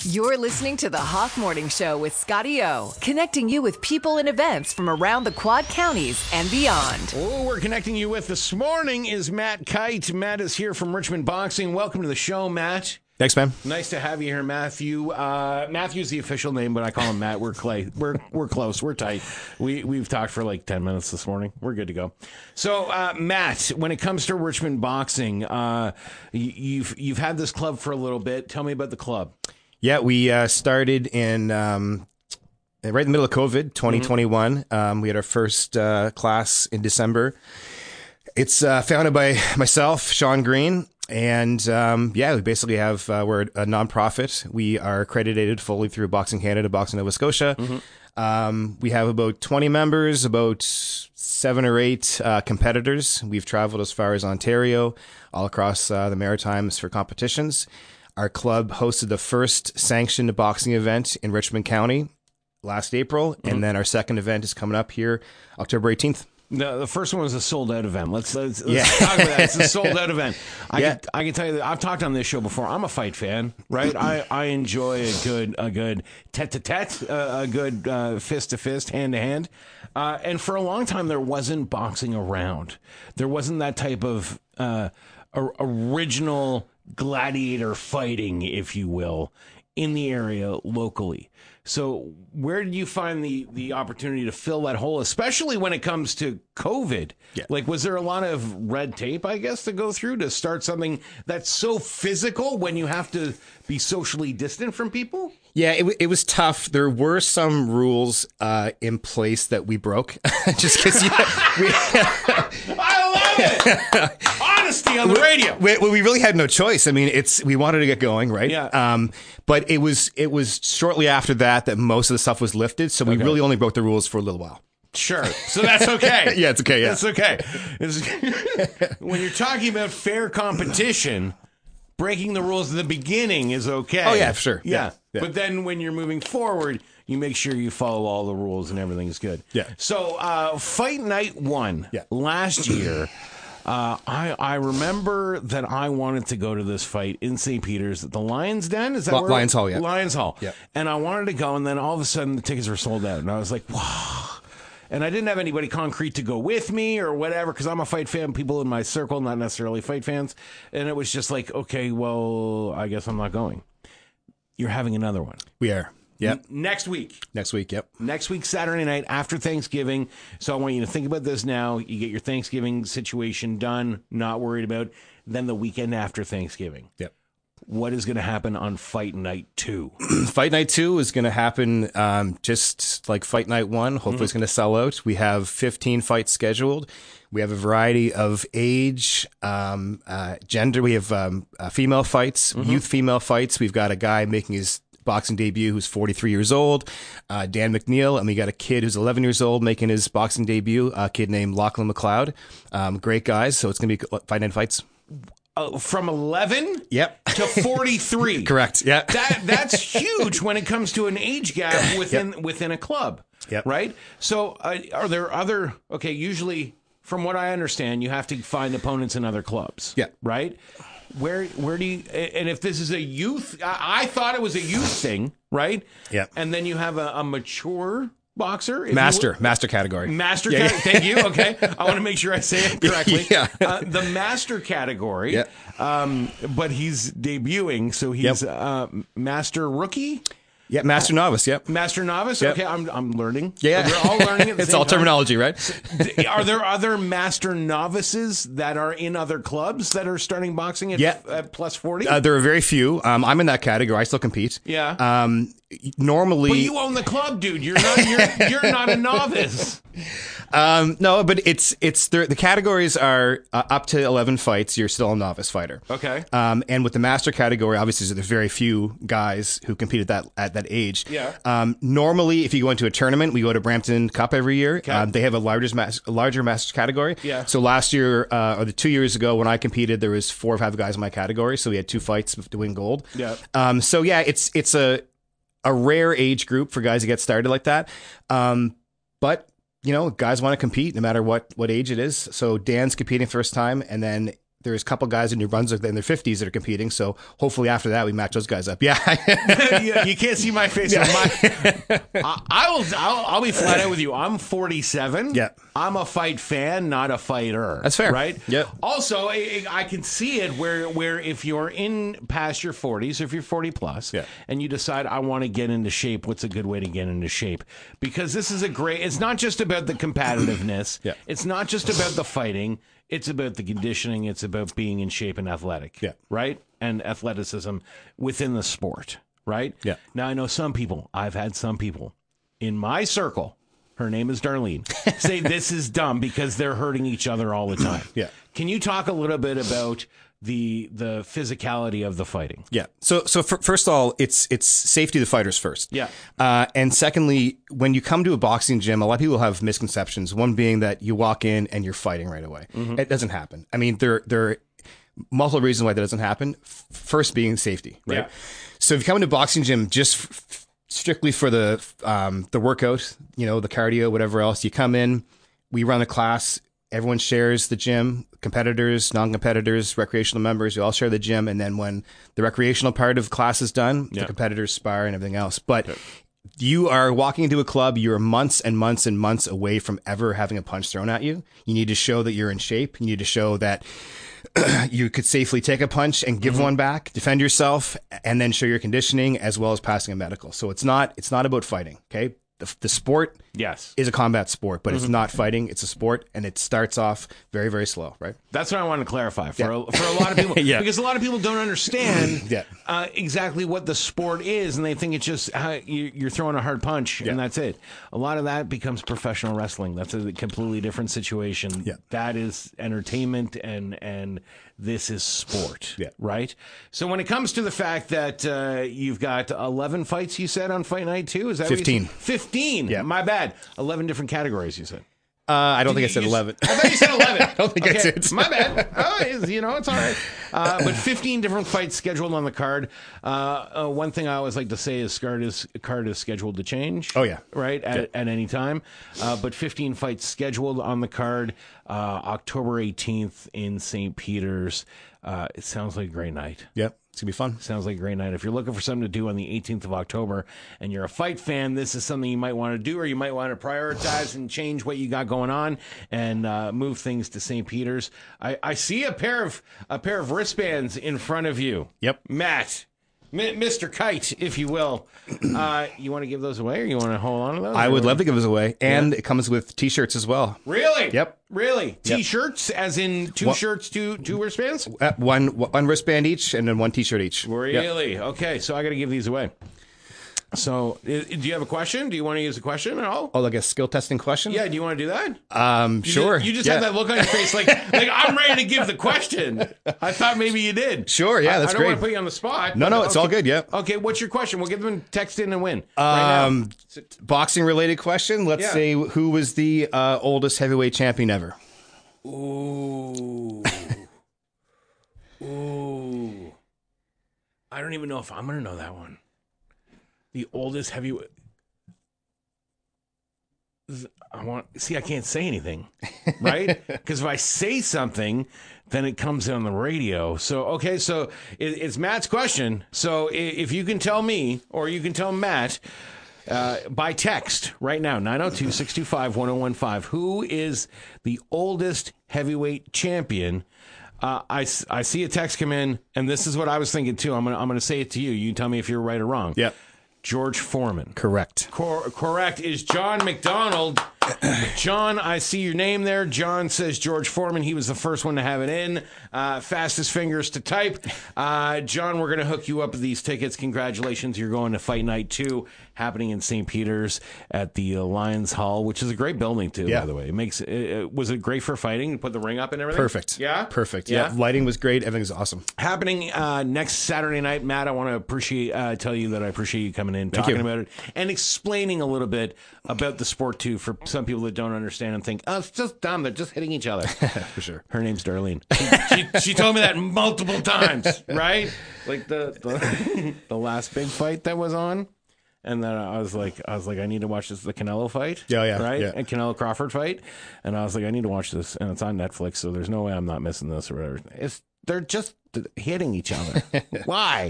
You're listening to the Hawk Morning Show with Scotty O, connecting you with people and events from around the Quad Counties and beyond. Oh, we're connecting you with this morning is Matt Kite. Matt is here from Richmond Boxing. Welcome to the show, Matt. Thanks, man. Nice to have you here, Matthew. Matthew's the official name, but I call him Matt. We're Clay. We're close. We're tight. We've talked for like 10 minutes this morning. We're good to go. So, Matt, when it comes to Richmond Boxing, you've had this club for a little bit. Tell me about the club. Yeah, we started in right in the middle of COVID, 2021. We had our first class in December. It's founded by myself, Sean Green, and we basically have we're a nonprofit. We are accredited fully through Boxing Canada, Boxing Nova Scotia. We have about 20 members, about 7 or 8 competitors. We've traveled as far as Ontario, all across the Maritimes for competitions. Our club hosted the first sanctioned boxing event in Richmond County last April, and then our second event is coming up here October 18th. The first one was a sold-out event. Let's talk about that. It's a sold-out event. I can tell you that I've talked on this show before. I'm a fight fan, right? I enjoy a good tete-a-tete, a good fist-to-fist, hand-to-hand. And for a long time, there wasn't boxing around. There wasn't that type of original gladiator fighting, if you will, in the area locally. So where did you find the opportunity to fill that hole, especially when it comes to COVID? Yeah. Like, was there a lot of red tape, I guess, to go through to start something that's so physical when you have to be socially distant from people? Yeah, it was tough. There were some rules in place that we broke. Just because I love it. Honesty on the radio. We really had no choice. I mean, we wanted to get going, right? Yeah. But it was shortly after that most of the stuff was lifted. So we really only broke the rules for a little while. Sure. So that's okay. Yeah, it's okay. Yeah, it's okay. When you're talking about fair competition, breaking the rules at the beginning is okay. Oh yeah, for sure. Yeah. But then when you're moving forward, you make sure you follow all the rules and everything's good. Yeah. So Fight Night 1 last year, I remember that I wanted to go to this fight in St. Peter's at the Lions Den. Is that where? Lions Hall, yeah. Lions Hall. Yeah. And I wanted to go, and then all of a sudden the tickets were sold out. And I was like, wow. And I didn't have anybody concrete to go with me or whatever, because I'm a fight fan. People in my circle, not necessarily fight fans. And it was just like, okay, well, I guess I'm not going. You're having another one. We are. Yep. Next week. Next week, yep. Next week, Saturday night, after Thanksgiving. So I want you to think about this now. You get your Thanksgiving situation done, not worried about. Then the weekend after Thanksgiving. Yep. What is going to happen on Fight Night 2? Fight Night 2 is going to happen just like Fight Night 1. Hopefully it's going to sell out. We have 15 fights scheduled. We have a variety of age, gender. We have female fights, youth female fights. We've got a guy making his boxing debut who's 43 years old, Dan McNeil, and we got a kid who's 11 years old making his boxing debut, a kid named Lachlan McLeod. Great guys. So it's going to be Fight Night fights. From 11 to 43. Correct. Yeah. That's huge when it comes to an age gap within a club. Yep. Right? So are there other, usually from what I understand, you have to find opponents in other clubs. Yeah. Right? Where do you, and if this is a youth, I thought it was a youth thing, right? Yeah. And then you have a mature boxer. Master category. Master category. Thank you. Okay. I want to make sure I say it correctly. Yeah. The master category. Yeah. But he's debuting, so he's master rookie. Yeah, master novice. Yep. Master novice. Yep. Okay, I'm learning. Yeah. We're all learning at the It's same all time. terminology, right? Are there other master novices that are in other clubs that are starting boxing at plus 40? There are very few. I'm in that category. I still compete. Yeah. Normally, but you own the club, dude. You're not a novice. No, but it's the categories are up to 11 fights. You're still a novice fighter. Okay. And with the master category, obviously, there's very few guys who compete at that age. Yeah. Normally, if you go into a tournament, we go to Brampton Cup every year. Okay. They have a larger master category. Yeah. So last year, or the 2 years ago when I competed, there was 4 or 5 guys in my category. So we had 2 fights to win gold. Yeah. So yeah, it's a rare age group for guys to get started like that. But guys want to compete no matter what age it is. So Dan's competing first time, and then there's a couple guys in New Brunswick in their 50s that are competing. So hopefully after that, we match those guys up. Yeah. You can't see my face. I'll be flat out with you. I'm 47. Yeah. I'm a fight fan, not a fighter. That's fair. Right? Yep. Also, I can see it where if you're in past your 40s, if you're 40 plus, Yeah. and you decide I want to get into shape, what's a good way to get into shape? Because this is it's not just about the competitiveness. Yeah. It's not just about the fighting. It's about the conditioning. It's about being in shape and athletic. Yeah. Right? And athleticism within the sport. Right? Yeah. Now, I know I've had some people in my circle, her name is Darlene, say this is dumb because they're hurting each other all the time. Yeah. Can you talk a little bit about the physicality of the fighting? Yeah. So first of all, it's safety of the fighters first. Yeah. And secondly, when you come to a boxing gym, a lot of people have misconceptions. One being that you walk in and you're fighting right away. Mm-hmm. It doesn't happen. I mean, there are multiple reasons why that doesn't happen. First being safety, right? Yeah. So if you come into a boxing gym just strictly for the workout, the cardio, whatever else, you come in, we run a class, everyone shares the gym, competitors, non-competitors, recreational members, we all share the gym. And then when the recreational part of class is done, the competitors spar and everything else. But you are walking into a club, you're months and months and months away from ever having a punch thrown at you. You need to show that you're in shape. You need to show that you could safely take a punch and give one back, defend yourself, and then show your conditioning as well as passing a medical. So it's not about fighting. Okay. The sport is a combat sport, but it's not fighting. It's a sport, and it starts off very, very slow, right? That's what I wanted to clarify for a lot of people. Because a lot of people don't understand exactly what the sport is, and they think it's just you're throwing a hard punch, and that's it. A lot of that becomes professional wrestling. That's a completely different situation. Yeah. That is entertainment, and this is sport, right? So when it comes to the fact that you've got 11 fights, you said, on Fight Night 2? Is that 15. 15? Yeah. My bad. 11 different categories, you said. I don't think I said 11. I thought you said 11. I don't think I did. My bad. It's all right. But 15 different fights scheduled on the card. One thing I always like to say is card is scheduled to change. Oh, yeah. Right? At any time. But 15 fights scheduled on the card. October 18th in St. Peter's. It sounds like a great night. Yep. It's going to be fun. Sounds like a great night. If you're looking for something to do on the 18th of October and you're a fight fan, this is something you might want to do, or you might want to prioritize and change what you got going on and move things to St. Peter's. I see a pair of wristbands in front of you. Yep. Matt. Mr. Kite, if you will. You want to give those away, or you want to hold on to those? I would love to give those away. And it comes with T-shirts as well. Really? Yep. Really? T-shirts, as in two shirts, two wristbands? One wristband each, and then one T-shirt each. Really? Yep. Okay, so I got to give these away. So, do you have a question? Do you want to use a question at all? Oh, like a skill testing question? Yeah, do you want to do that? Sure. You just had that look on your face like I'm ready to give the question. I thought maybe you did. Sure, yeah, that's great. I don't want to put you on the spot. No, it's all good, yeah. Okay, what's your question? We'll give them a text in and win. Right now. Boxing related question. Let's say, who was the oldest heavyweight champion ever? Ooh. Ooh. I don't even know if I'm going to know that one. The oldest heavyweight. I can't say anything, right? Because if I say something, then it comes on the radio. So it's Matt's question. So if you can tell me, or you can tell Matt by text right now, 902-625-1015, who is the oldest heavyweight champion? I see a text come in, and this is what I was thinking too. I'm gonna say it to you. You can tell me if you're right or wrong. Yep. George Foreman. Correct. Correct is John McDonald. John, I see your name there. John says George Foreman. He was the first one to have it in. Fastest fingers to type. John, we're going to hook you up with these tickets. Congratulations. You're going to Fight Night 2, happening in St. Peter's at the Lions Hall, which is a great building, too, by the way. Was it great for fighting? Put the ring up and everything? Perfect. Yeah? Perfect. Yeah. Lighting was great. Everything's awesome. Happening next Saturday night. Matt, I want to tell you that I appreciate you coming in, talking about it, and explaining a little bit about the sport, too, for some people that don't understand and think, oh, it's just dumb. They're just hitting each other. For sure. Her name's Darlene. She told me that multiple times, right? Like the last big fight that was on. And then I was like, I need to watch this, the Canelo fight. Yeah, right, yeah. and Canelo Crawford fight. And I was like, I need to watch this, and it's on Netflix, so there's no way I'm not missing this or whatever. They're just hitting each other. Why?